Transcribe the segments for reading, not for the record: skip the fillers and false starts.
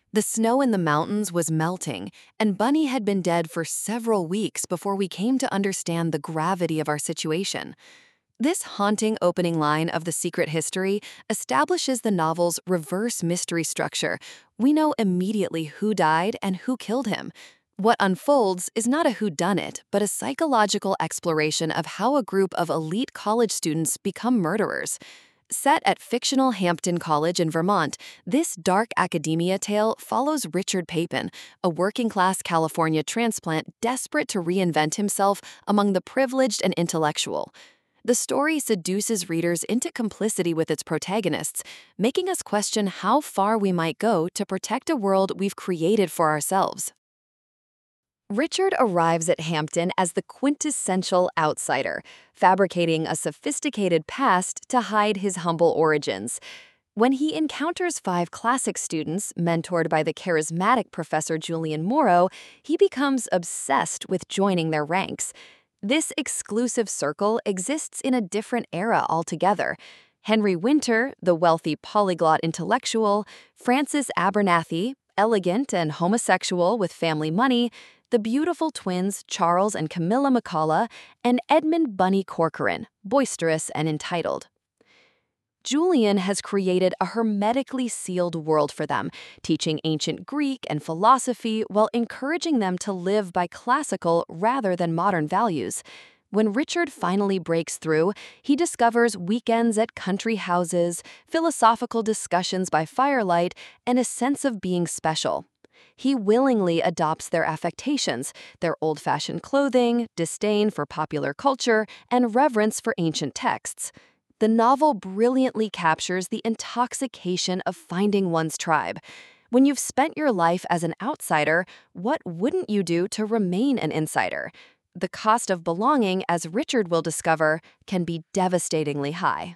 The snow in the mountains was melting, and Bunny had been dead for several weeks before we came to understand the gravity of our situation. This haunting opening line of The Secret History establishes the novel's reverse mystery structure. We know immediately who died and who killed him. What unfolds is not a whodunit, but a psychological exploration of how a group of elite college students become murderers. Set at fictional Hampton College in Vermont, this dark academia tale follows Richard Papin, a working-class California transplant desperate to reinvent himself among the privileged and intellectual. The story seduces readers into complicity with its protagonists, making us question how far we might go to protect a world we've created for ourselves. Richard arrives at Hampton as the quintessential outsider, fabricating a sophisticated past to hide his humble origins. When he encounters five classic students, mentored by the charismatic Professor Julian Morrow, he becomes obsessed with joining their ranks. This exclusive circle exists in a different era altogether. Henry Winter, the wealthy polyglot intellectual, Francis Abernathy, elegant and homosexual with family money, the beautiful twins Charles and Camilla McCullough, and Edmund Bunny Corcoran, boisterous and entitled. Julian has created a hermetically sealed world for them, teaching ancient Greek and philosophy while encouraging them to live by classical rather than modern values. When Richard finally breaks through, he discovers weekends at country houses, philosophical discussions by firelight, and a sense of being special. He willingly adopts their affectations, their old-fashioned clothing, disdain for popular culture, and reverence for ancient texts. The novel brilliantly captures the intoxication of finding one's tribe. When you've spent your life as an outsider, what wouldn't you do to remain an insider? The cost of belonging, as Richard will discover, can be devastatingly high.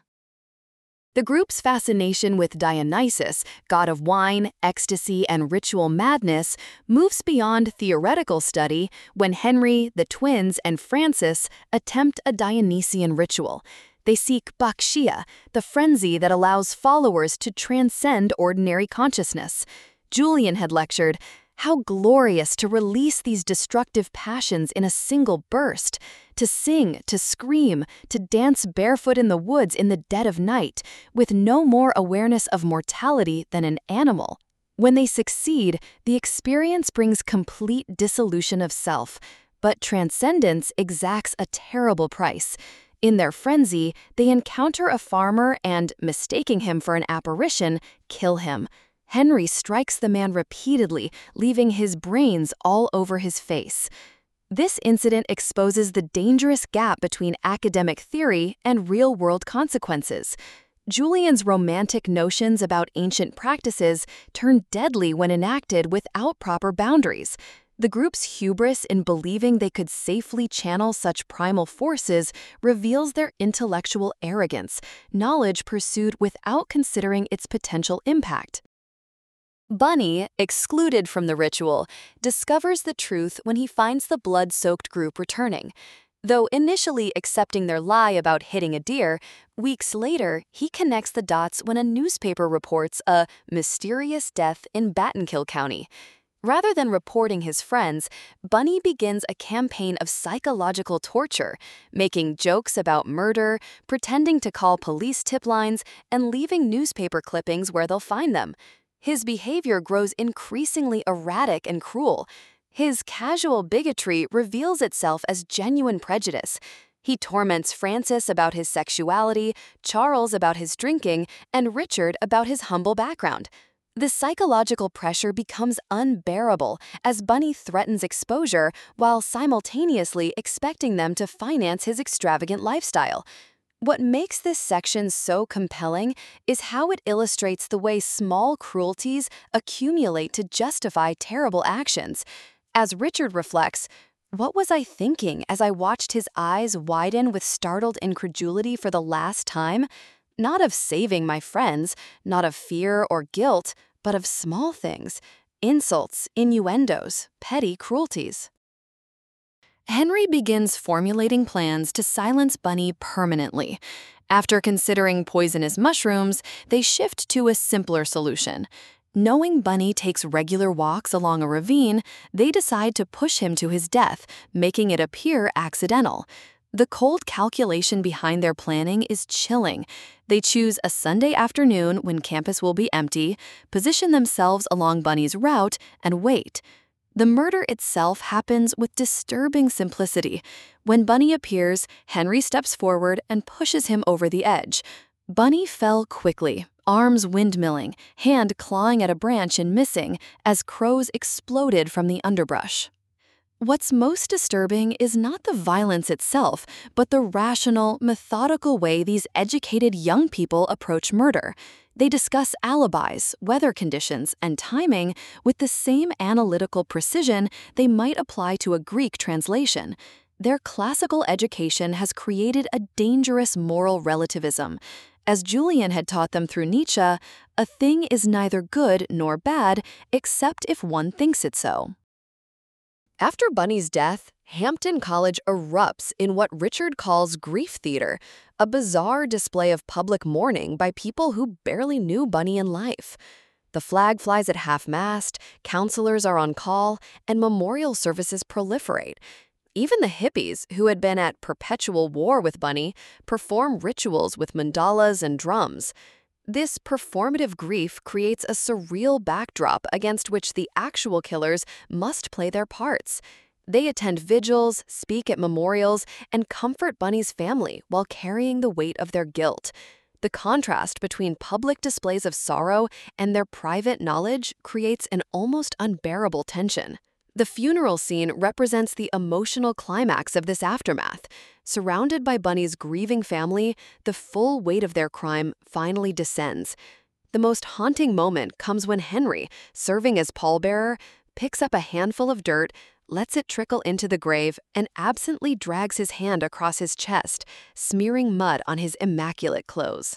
The group's fascination with Dionysus, god of wine, ecstasy, and ritual madness, moves beyond theoretical study when Henry, the twins, and Francis attempt a Dionysian ritual. They seek Bacchia, the frenzy that allows followers to transcend ordinary consciousness. Julian had lectured, "How glorious to release these destructive passions in a single burst, to sing, to scream, to dance barefoot in the woods in the dead of night, with no more awareness of mortality than an animal." When they succeed, the experience brings complete dissolution of self, but transcendence exacts a terrible price. In their frenzy, they encounter a farmer and, mistaking him for an apparition, kill him. Henry strikes the man repeatedly, leaving his brains all over his face. This incident exposes the dangerous gap between academic theory and real-world consequences. Julian's romantic notions about ancient practices turn deadly when enacted without proper boundaries. The group's hubris in believing they could safely channel such primal forces reveals their intellectual arrogance, knowledge pursued without considering its potential impact. Bunny, excluded from the ritual, discovers the truth when he finds the blood-soaked group returning. Though initially accepting their lie about hitting a deer, weeks later he connects the dots when a newspaper reports a mysterious death in Battenkill County. Rather than reporting his friends, Bunny begins a campaign of psychological torture, making jokes about murder, pretending to call police tip lines, and leaving newspaper clippings where they'll find them. His behavior grows increasingly erratic and cruel. His casual bigotry reveals itself as genuine prejudice. He torments Francis about his sexuality, Charles about his drinking, and Richard about his humble background. The psychological pressure becomes unbearable as Bunny threatens exposure while simultaneously expecting them to finance his extravagant lifestyle. What makes this section so compelling is how it illustrates the way small cruelties accumulate to justify terrible actions. As Richard reflects, "What was I thinking as I watched his eyes widen with startled incredulity for the last time? Not of saving my friends, not of fear or guilt, but of small things, insults, innuendos, petty cruelties." Henry begins formulating plans to silence Bunny permanently. After considering poisonous mushrooms, they shift to a simpler solution. Knowing Bunny takes regular walks along a ravine, they decide to push him to his death, making it appear accidental. The cold calculation behind their planning is chilling. They choose a Sunday afternoon when campus will be empty, position themselves along Bunny's route, and wait. The murder itself happens with disturbing simplicity. When Bunny appears, Henry steps forward and pushes him over the edge. Bunny fell quickly, arms windmilling, hand clawing at a branch and missing, as crows exploded from the underbrush. What's most disturbing is not the violence itself, but the rational, methodical way these educated young people approach murder. They discuss alibis, weather conditions, and timing with the same analytical precision they might apply to a Greek translation. Their classical education has created a dangerous moral relativism. As Julian had taught them through Nietzsche, a thing is neither good nor bad except if one thinks it so. After Bunny's death, Hampton College erupts in what Richard calls grief theater, a bizarre display of public mourning by people who barely knew Bunny in life. The flag flies at half-mast, counselors are on call, and memorial services proliferate. Even the hippies, who had been at perpetual war with Bunny, perform rituals with mandalas and drums. This performative grief creates a surreal backdrop against which the actual killers must play their parts. They attend vigils, speak at memorials, and comfort Bunny's family while carrying the weight of their guilt. The contrast between public displays of sorrow and their private knowledge creates an almost unbearable tension. The funeral scene represents the emotional climax of this aftermath. Surrounded by Bunny's grieving family, the full weight of their crime finally descends. The most haunting moment comes when Henry, serving as pallbearer, picks up a handful of dirt, lets it trickle into the grave, and absently drags his hand across his chest, smearing mud on his immaculate clothes.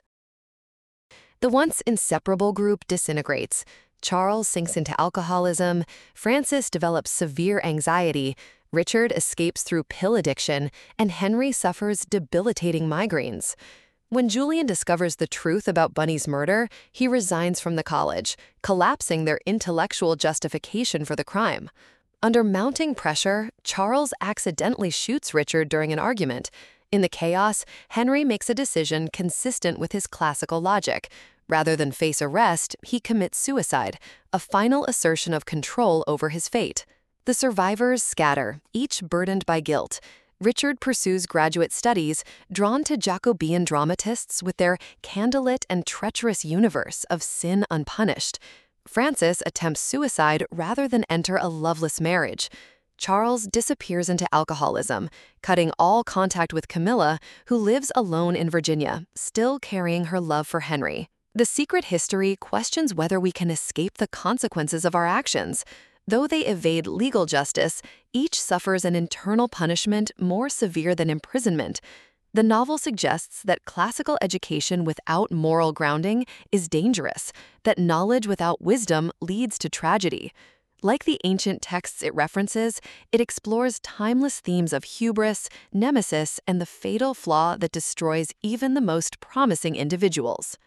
The once inseparable group disintegrates. Charles sinks into alcoholism, Francis develops severe anxiety, Richard escapes through pill addiction, and Henry suffers debilitating migraines. When Julian discovers the truth about Bunny's murder, he resigns from the college, collapsing their intellectual justification for the crime. Under mounting pressure, Charles accidentally shoots Richard during an argument. In the chaos, Henry makes a decision consistent with his classical logic. Rather than face arrest, he commits suicide, a final assertion of control over his fate. The survivors scatter, each burdened by guilt. Richard pursues graduate studies, drawn to Jacobean dramatists with their candlelit and treacherous universe of sin unpunished. Francis attempts suicide rather than enter a loveless marriage. Charles disappears into alcoholism, cutting all contact with Camilla, who lives alone in Virginia, still carrying her love for Henry. The Secret History questions whether we can escape the consequences of our actions. Though they evade legal justice, each suffers an internal punishment more severe than imprisonment. The novel suggests that classical education without moral grounding is dangerous, that knowledge without wisdom leads to tragedy. Like the ancient texts it references, it explores timeless themes of hubris, nemesis, and the fatal flaw that destroys even the most promising individuals.